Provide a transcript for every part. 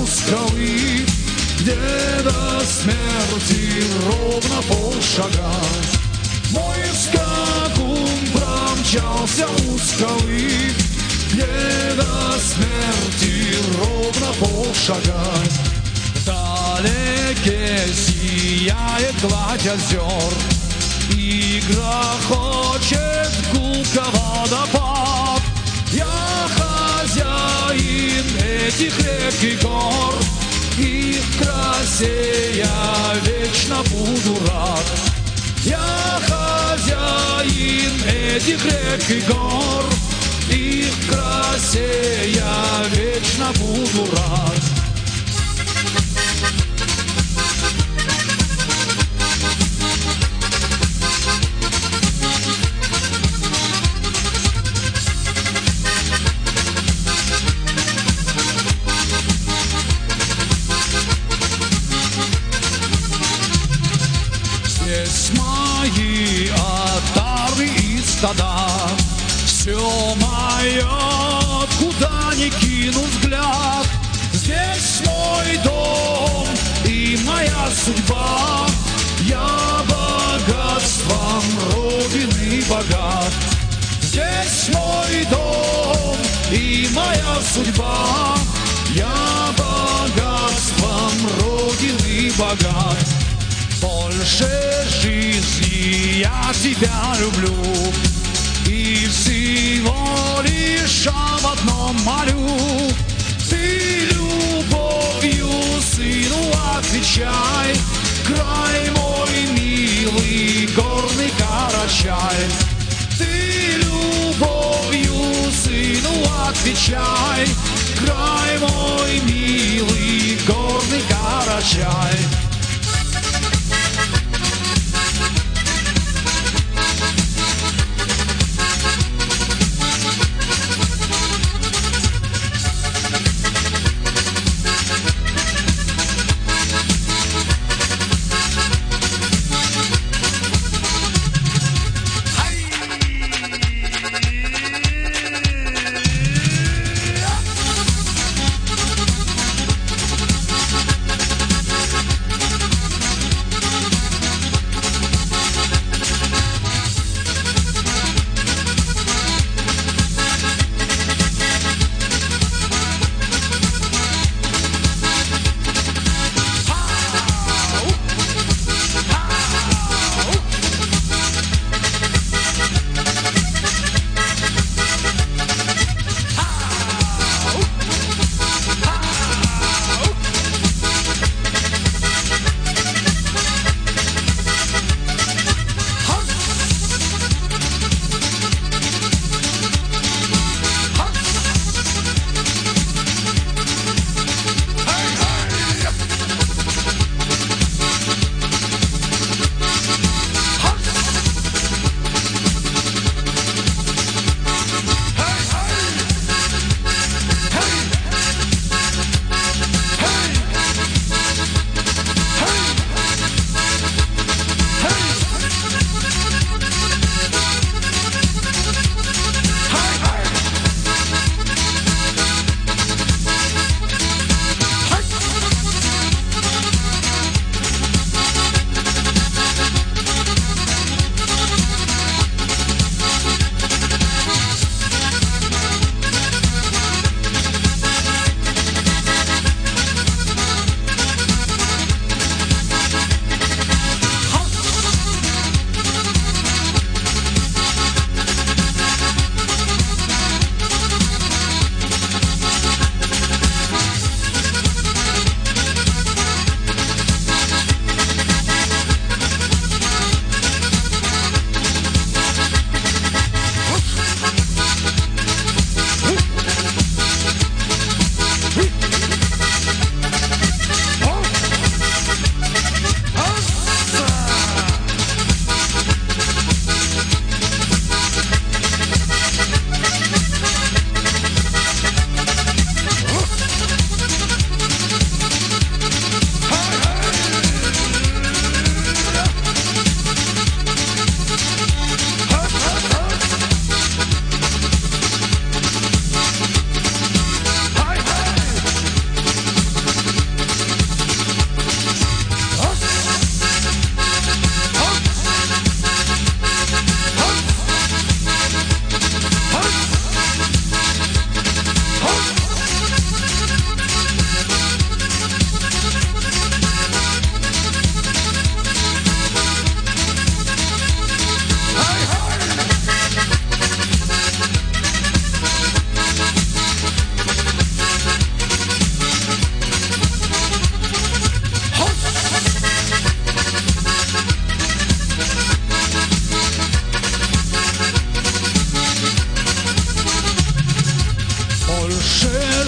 узкой, где до смерти ровно полшага. Мой скакун промчался узкой, где до смерти ровно полшага. Вдалеке сияет гладь озер, и грохочет гулко водопад. Я хозяин этих рек и гор, их красе я вечно буду рад. Я хозяин этих рек и гор, их красе я вечно буду рад. Здесь мои отары и стада, все мое, куда ни кину взгляд. Здесь мой дом и моя судьба, я богатством Родины богат. Здесь мой дом и моя судьба, я богатством Родины богат. Больше жизни я тебя люблю, и всего лишь об одном молю. Ты любовью сыну отвечай, край мой милый, горный Карачай. Ты любовью сыну отвечай, край мой милый, горный Карачай.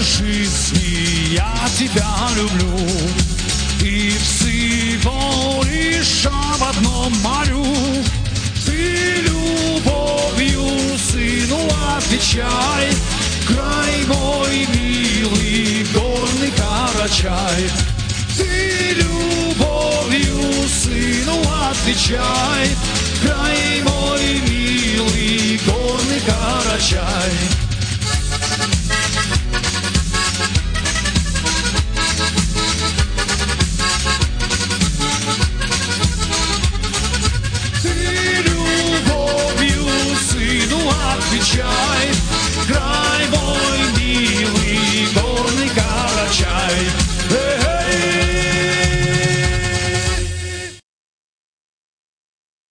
жизни я тебя люблю, и всего лишь об одном молю. Ты любовью сыну отвечай, край мой милый, горный Карачай. Ты любовью сыну отвечай, край мой милый, горный Карачай. Отвечай, край мой милый, горный Карачай.